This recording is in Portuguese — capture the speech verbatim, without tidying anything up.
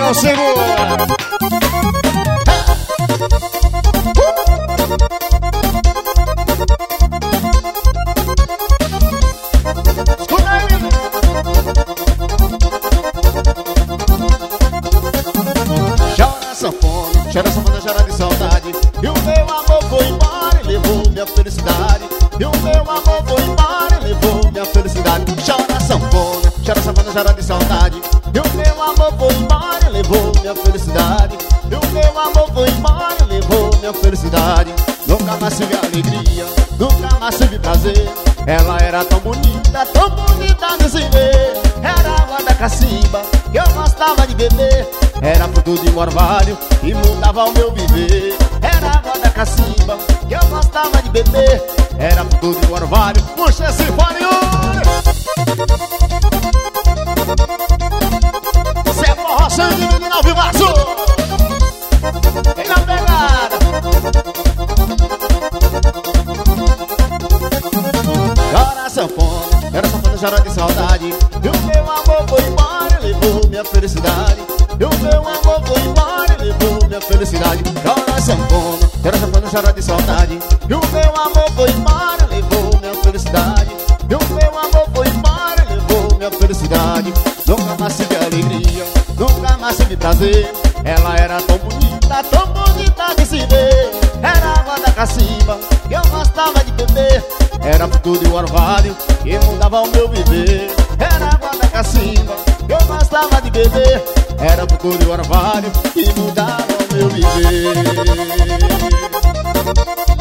não segura. Chora sanfona, chora sanfona, chora de saudade. E o meu amor foi embora e levou minha felicidade. E o meu amor foi embora e levou minha felicidade. Chora sanfona, chora sanfona, chora de saudade. E o meu amor foi embora e levou minha felicidade. E o meu amor foi embora e levou minha felicidade. Nunca mais tive alegria, nunca mais tive prazer. Ela era tão bonita, tão bonita de se ver. Era água da cacimba que eu gostava de beber. Era fruto de um orvalho que mudava o meu viver. Era água da cacimba que eu gostava de beber. Era fruto de um orvalho. Puxa esse fone, cê é forró sangue, menino ao vivaço. Vem na pegada. Chora sanfona, chora sanfona, chora de saudade. E o meu amor foi embora e levou minha felicidade. E o meu amor foi embora e levou minha felicidade. Chora sanfona, chora sanfona, chora de saudade. E o meu amor foi embora e levou minha felicidade. E o meu amor foi embora e levou minha felicidade. Nunca mais tive alegria, nunca mais tive prazer. Ela era tão bonita, tão bonita de se ver. Era água da cacimba que eu gostava de beber. Era fruto de um orvalho que mudava o meu viver. Era água da cacimba que eu gostava de beber. Era fruto de um orvalho que mudava o meu viver.